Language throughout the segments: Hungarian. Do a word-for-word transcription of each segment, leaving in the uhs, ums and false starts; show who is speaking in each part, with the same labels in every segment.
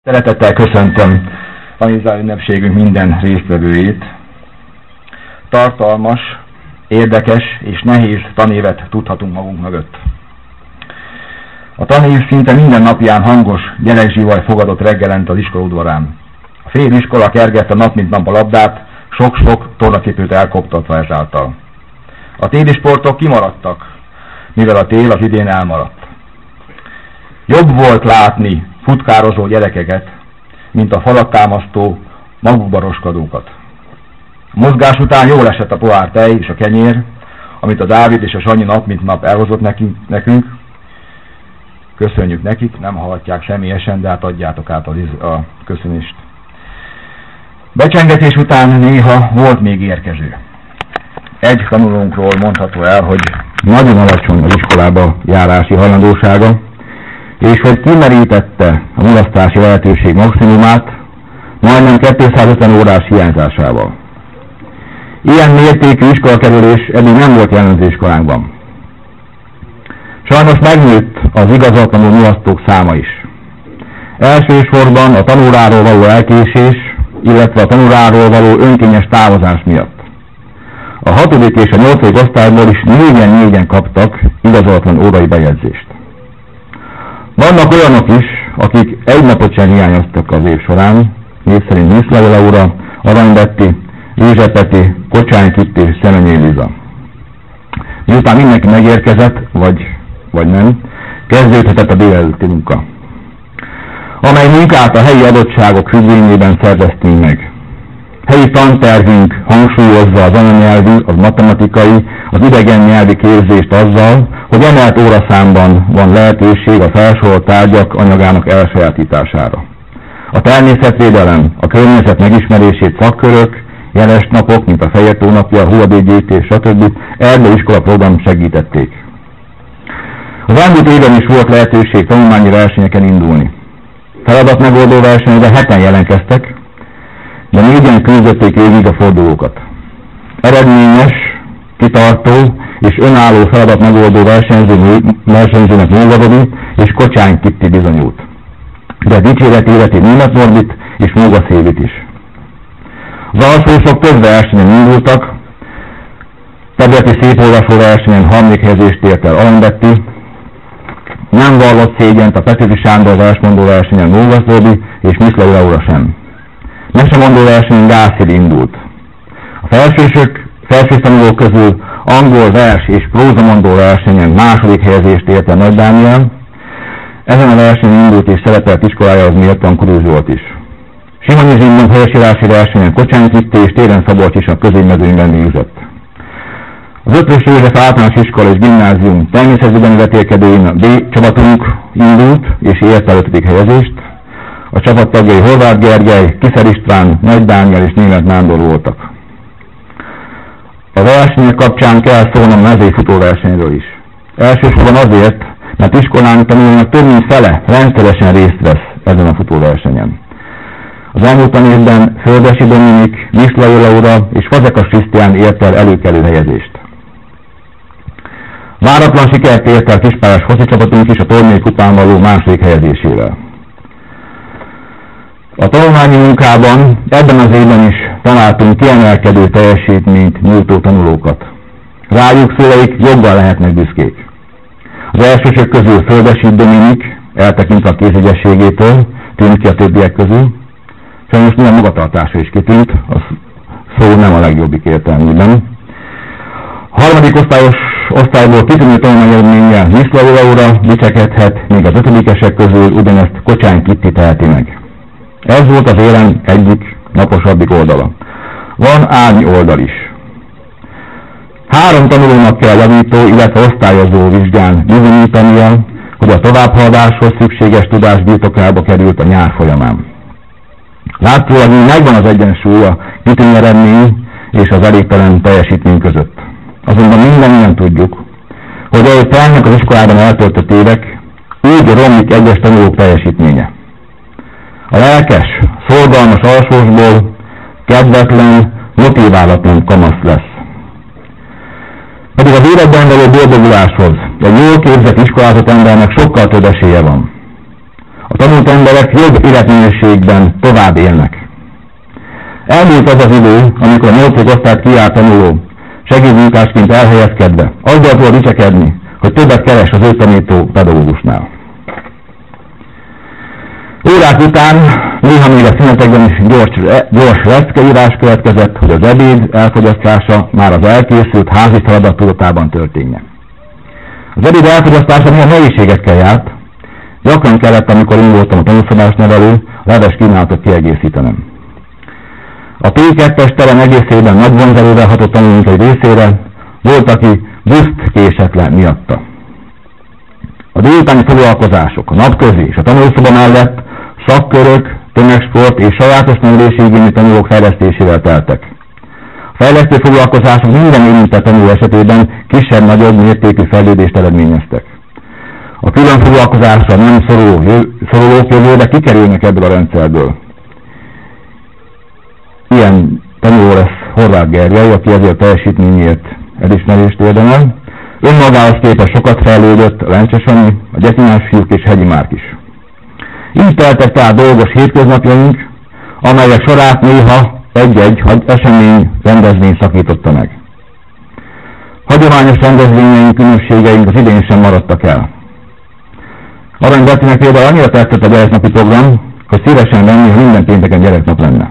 Speaker 1: Szeretettel köszöntöm tanítvány ünnepségünk minden résztvevőjét. Tartalmas, érdekes és nehéz tanévet tudhatunk magunk mögött. A tanév szinte minden napján hangos gyerekzsivaj fogadott reggelent az iskola udvarán. A fél iskola kergette nap mint nap a labdát, sok-sok tornacipőt elkoptatva ezáltal. A téli sportok kimaradtak, mivel a tél az idén elmaradt. Jobb volt látni futkározó gyerekeket, mint a falat támasztó, magukba roskadókat. A mozgás után jól esett a pohár tej és a kenyér, amit a Dávid és a Sanyi nap mint nap elhozott nekünk. Köszönjük nekik, nem hallhatják személyesen, de hát adjátok át a, a köszönést. Becsengetés után néha volt még érkező. Egy tanulónkról mondható el, hogy nagyon alacsony az iskolába járási hajlandósága, és hogy kimerítette a mulasztási lehetőség maximumát majdnem kétszázötven órás hiányzásával. Ilyen mértékű iskolakerülés eddig nem volt jellemző iskolánkban. Sajnos megnőtt az igazatlanul mulasztók száma is. Elsősorban a tanóráról való elkésés, illetve a tanóráról való önkényes távozás miatt. A hatodik és a nyolcadik osztályból is négyen-négyen kaptak igazatlan órai bejegyzést. Vannak olyanok is, akik egy napot sem hiányoztak az év során, név szerint Miszlai Laura, Arany Betti, József Peti, Kocsány Kitti és Szemenyé Liza. Miután mindenki megérkezett, vagy, vagy nem, kezdődhetett a délelőtti munka, amely munkát a helyi adottságok függvényében szerveztünk meg. Helyi tantervünk hangsúlyozza az anyanyelvi, az matematikai, az idegen nyelvi képzést azzal, hogy emelt óraszámban van lehetőség a felsorolt tárgyak anyagának elsajátítására. A természetvédelem, a környezet megismerését szakkörök, jeles napok, mint a Fejértó napja, a hulladékgyűjtés, stb. Erdőiskola program segítették. Az elmúlt évben is volt lehetőség tanulmányi versenyeken indulni. Feladatmegoldó versenyre heten jelentkeztek, de négyen küldötték végig a fordulókat. Eredményes, kitartó és önálló feladatmegoldó versenyző, versenyzőnek Mógavodi és Kocsány Kitti bizonyult. De dicséret életi Németh Norbit és Móga Szévit is. Az alsósok több versenyen indultak, területi szépolvasó versenyen harmadik helyezést ért el Arany Betti, nem vallott szégyent a Petőfi Sándor versmondó versenyen Móga Zolbi és Miszlai Laura sem. Mesemondó versenyen Gásziri indult. A felsősök, felső tanulók közül angol vers és prózamondó versenyen második helyezést ért el Nagy Dániel. Ezen a versenyen indult és szerepelt iskolájához méltóan Kuruz Zsolt is. Simonyi Zsigmond helyesírási versenyen Kocsány Kitti és Téren Szabolcs is a középmezőnyben végzett. Az Ötvös József általános iskola és gimnázium természetvédelmi vetélkedőjén a B csapatunk indult és ért el ötödik helyezést. A csapattagjai Horváth Gergely, Kiszer István, Nagy Dániel és Németh Nándor voltak. A versenyek kapcsán kell szólnom a mezői futóversenyről is. Elsősorban azért, mert iskolánk tanulóinak több mint fele rendszeresen részt vesz ezen a futóversenyen. Az elmúlt évben Földesi Dominik, Miszlai Laura és Fazekas Krisztián ért el előkelő helyezést. Váratlan sikert ért el kispályás foci csapatunk is a tornyai kupán való második helyezésével. A tanulmányi munkában ebben az évben is találtunk kiemelkedő teljesítményt nyújtó tanulókat. Rájuk szüleik joggal lehetnek büszkék. Az elsősök közül Földesi Dominik, eltekintve a kézügyességétől, tűnt ki a többiek közül. Sajnos milyen magatartása is kitűnt, a szó nem a legjobbik értelműben. A harmadik osztályos osztályból kitűnő tanulmányeredménnyel Miszlai Laura dicsekedhet, míg az ötödikesek közül ugyanezt Kocsány Kitti teheti meg. Ez volt az érem egyik naposabbik oldala. Van árny oldal is. Három tanulónak kell javító, illetve osztályozó vizsgán bizonyítania, hogy a továbbhaladáshoz szükséges tudás birtokába került a nyár folyamán. Látszólag még megvan az egyensúly a kitűnő eredmény és az elégtelen teljesítmény között. Azonban mindannyian tudjuk, hogy ahogy telnek az iskolában eltöltött évek, úgy romlik egyes tanulók teljesítménye. A lelkes, szorgalmas alsósból kedvetlen, motiválatlan kamasz lesz. Pedig az életben való boldoguláshoz egy jól képzett iskolázott embernek sokkal több esélye van. A tanult emberek jobb életminőségben tovább élnek. Elmúlt az az idő, amikor a nyolcadik osztályt kijárt tanuló segédmunkásként elhelyezkedve azzal tudott dicsekedni, hogy többet keres az ő tanító pedagógusnál. Órák után, néha még a szünetekben is gyors, gyors leckeírás következett, hogy az ebéd elfogyasztása már az elkészült házi feladat tudatában történjen. Az ebéd elfogyasztása milyen nehézségekkel járt. Gyakran kellett, amikor én voltam a tanúszobás nevelő, a leves kínálatot kiegészítenem. A P kettes terem egészében nagy vonzerővel hatott tanulóink egy részére, volt, aki buszt késett le miatta. A délutáni foglalkozások, a napközi és a tanulószoba mellett szakkörök, tömegsport és sajátos nevelési igényű tanulók fejlesztésével teltek. A fejlesztő foglalkozások minden érintett tanuló esetében kisebb-nagyobb mértékű fejlődést eredményeztek. A külön foglalkozásra nem szoruló, szorulók jövőre kikerülnek ebből a rendszerből. Ilyen tanuló lesz Horváth Gergely, aki ezért teljesítményért elismerést érdemel. Önmagához képest sokat fejlődött a Lencse Sanyi, a Gyetinás fiúk és Hegyi Márk is. Így teltek tehát dolgos hétköznapjaink, amelyek sorát néha egy-egy esemény, rendezvény szakította meg. Hagyományos rendezvényeink, ünnepségeink az idén sem maradtak el. Arany Bettinek például annyira tetszett a gyereknapi program, hogy szívesen venni, ha minden pénteken gyereknap lenne.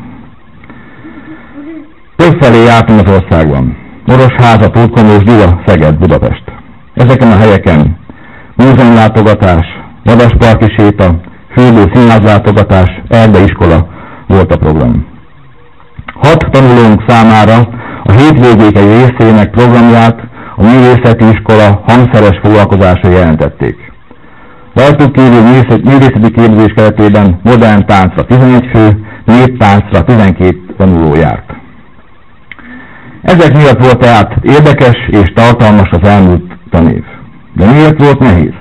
Speaker 1: Többfelé jártunk az országban. Orosháza, Tótkomlós, Gyula, Szeged, Budapest. Ezeken a helyeken múzeumlátogatás, vadasparki séta, fürdő színházlátogatás, erdeiskola volt a program. Hat tanulónk számára a hétvégék egy részének programját a művészeti iskola hangszeres foglalkozásra jelentették. Rajtuk kívül művészeti képzés keretében modern táncra tizenegy fő, néptáncra tizenkét tanuló járt. Ezek miatt volt tehát érdekes és tartalmas az elmúlt tanév. De miért volt nehéz?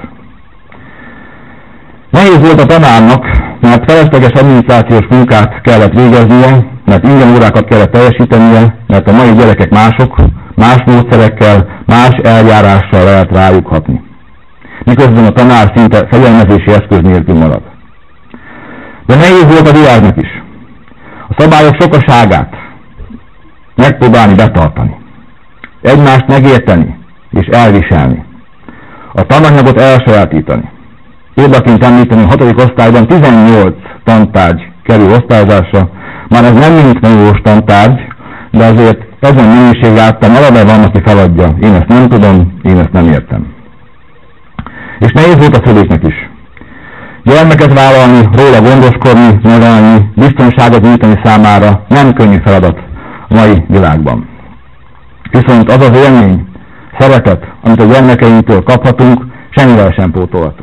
Speaker 1: Nehéz volt a tanárnak, mert felesleges adminisztrációs munkát kellett végeznie, mert ingyen órákat kellett teljesítenie, mert a mai gyerekek mások, más módszerekkel, más eljárással lehet rájuk hatni. Miközben a tanár szinte fegyelmezési eszköz nélkül marad. De nehéz volt a diáknak is. A szabályok sokaságát megpróbálni betartani. Egymást megérteni és elviselni. A tananyagot elsajátítani. Példaként említeni, a hatodik osztályban tizennyolc tantárgy kerül osztályozásra, már ez nem mint milliós tantárgy, de azért ezen minőség láttam, eleve van, aki feladja. Én ezt nem tudom, én ezt nem értem. És nehéz volt a szülőknek is. Gyermeket vállalni, róla gondoskodni, nevelni, biztonságot nyújtani számára nem könnyű feladat a mai világban. Viszont az az élmény, szeretet, amit a gyermekeinktől kaphatunk, semmivel sem pótolható.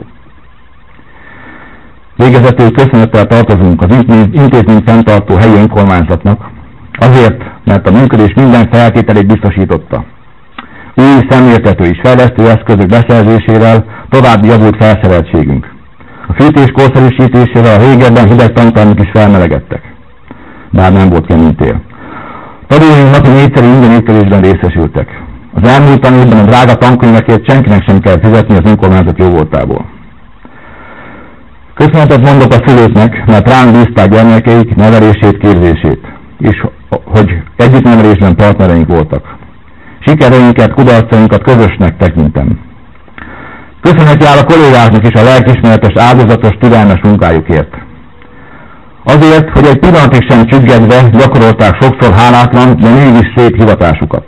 Speaker 1: Végezetül köszönettel tartozunk az intézmény fenntartó helyi önkormányzatnak, azért, mert a működés minden feltételét biztosította. Új szemléltető és fejlesztő eszközök beszerzésével további javult felszereltségünk. A fűtés korszerűsítésével a régebben hideg tantermek is felmelegedtek, bár nem volt kemény tél. Tanulóink napi négyszeri ingyen étkezésben részesültek. Az elmúlt tanévben a drága tankönyvekért senkinek sem kell fizetni az önkormányzat jóvoltából. Köszönetet mondok a szülőknek, mert ránk bízták gyermekeik nevelését, képzését, és hogy együttnevelésben partnereink voltak. Sikereinket, kudarcainkat közösnek tekintem. Köszönet jár a kollégáknak is a lelkismeretes, áldozatos, türelmes munkájukért. Azért, hogy egy pillanatig sem csüggedve gyakorolták sokszor hálátlan, de mégis szép hivatásukat.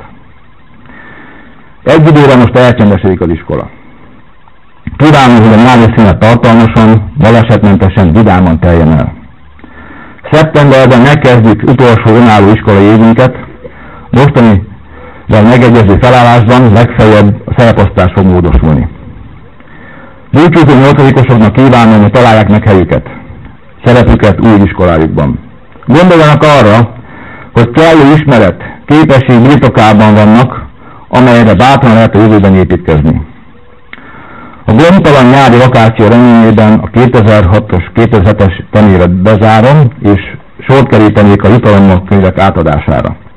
Speaker 1: Egy időre most elcsendesedik az iskola. Kívánom, hogy a nyári szünet tartalmasan, balesetmentesen, vidáman teljen el. Szeptemberben megkezdjük utolsó önálló iskolai évünket, mostani megegyező felállásban legfeljebb a szereposztás fog módosulni. Búcsúzó nyolcadikosoknak kívánom, hogy találják meg helyüket, szerepüket új iskolájukban. Gondoljanak arra, hogy kellő ismeret, képesség birtokában vannak, amelyre bátran lehet a jövőben építkezni. A gondtalan nyári vakáció reményében a kétezer-hatos kétezer-hetes tanévet bezárom, és sort kerítenék a jutalomkönyvek átadására.